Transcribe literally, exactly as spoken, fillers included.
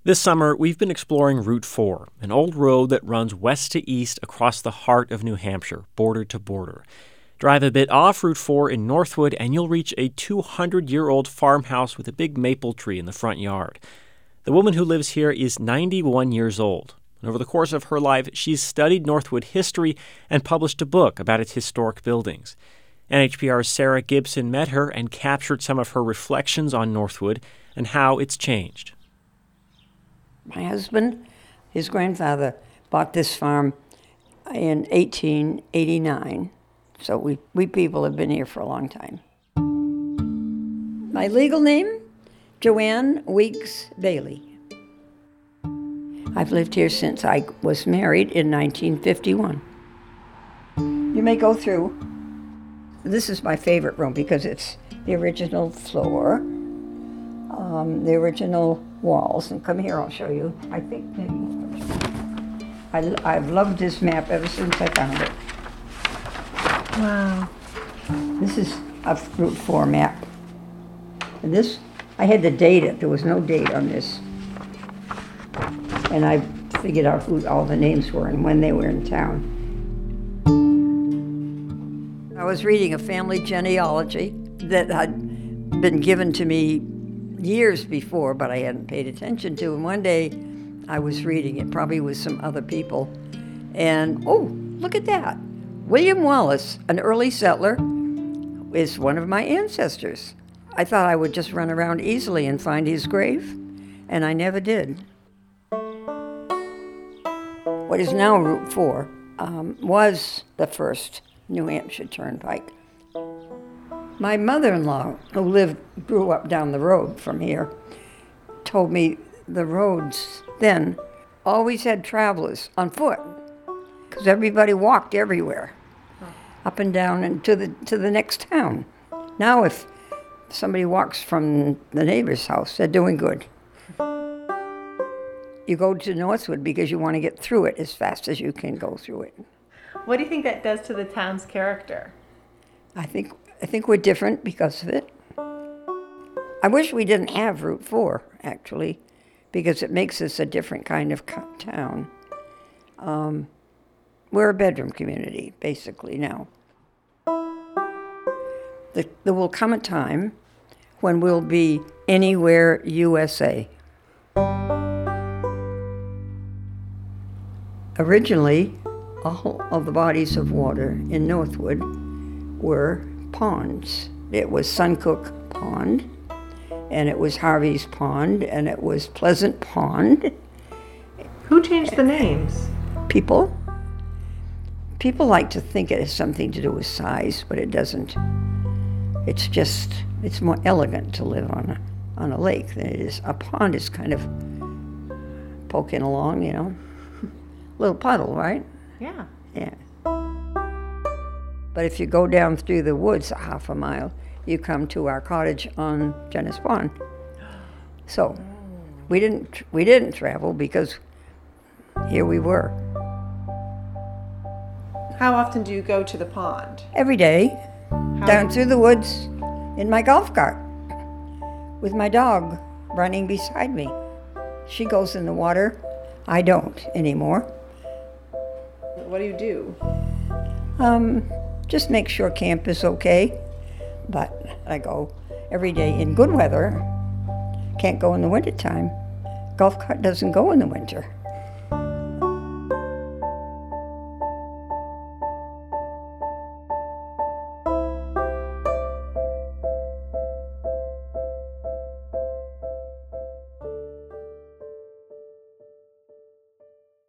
This summer, we've been exploring Route four, an old road that runs west to east across the heart of New Hampshire, border to border. Drive a bit off Route four in Northwood, and you'll reach a two hundred year old farmhouse with a big maple tree in the front yard. The woman who lives here is ninety-one years old. And over the course of her life, she's studied Northwood history and published a book about its historic buildings. N H P R's Sarah Gibson met her and captured some of her reflections on Northwood and how it's changed. My husband, his grandfather, bought this farm in eighteen eighty-nine, so we, we people have been here for a long time. My legal name, Joanne Weeks Bailey. I've lived here since I was married in nineteen fifty-one. You may go through. This is my favorite room because it's the original floor, um, the original walls, and come here, I'll show you. I think maybe I, I've loved this map ever since I found it. Wow. This is a Route four map. And this, I had to date it. There was no date on this. And I figured out who all the names were and when they were in town. I was reading a family genealogy that had been given to me years before, but I hadn't paid attention to. And one day I was reading it, probably with some other people, and oh, look at that. William Wallace, an early settler, is one of my ancestors. I thought I would just run around easily and find his grave, and I never did. What is now Route four um, was the first New Hampshire Turnpike. My mother-in-law, who lived, grew up down the road from here, told me the roads then always had travelers on foot because everybody walked everywhere, up and down and to the to the next town. Now if somebody walks from the neighbor's house, they're doing good. You go to Northwood because you want to get through it as fast as you can go through it. What do you think that does to the town's character? I think I think we're different because of it. I wish we didn't have Route four, actually, because it makes us a different kind of co- town. Um, we're a bedroom community, basically, now. The, there will come a time when we'll be anywhere U S A. Originally, all of the bodies of water in Northwood were ponds. It was Suncook Pond, and it was Harvey's Pond, and it was Pleasant Pond. Who changed the names? People. People like to think it has something to do with size, but it doesn't. It's just, it's more elegant to live on a, on a lake than it is. A pond is kind of poking along, you know. Little puddle, right? Yeah. Yeah. But if you go down through the woods a half a mile, you come to our cottage on Jennis Pond. So we didn't we didn't travel because here we were. How often do you go to the pond? Every day, How? down through the woods in my golf cart with my dog running beside me. She goes in the water. I don't anymore. What do you do? Um, just make sure camp is okay. But I go every day in good weather. Can't go in the wintertime. Golf cart doesn't go in the winter.